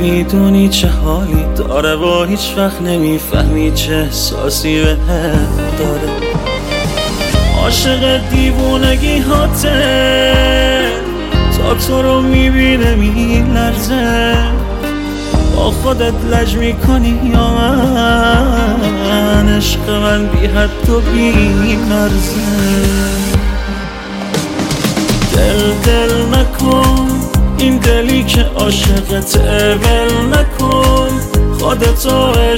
نمیدونی چه حالی داره و هیچ وقت نمیفهمی چه احساسی به داره. عاشق دیوونگی هاته تا تو رو میبینه میلرزه. با خودت لج میکنی یا من؟ عشق من بی حد و بی مرزه. دل نکن این دلی که عاشقت ول نکن. خودتو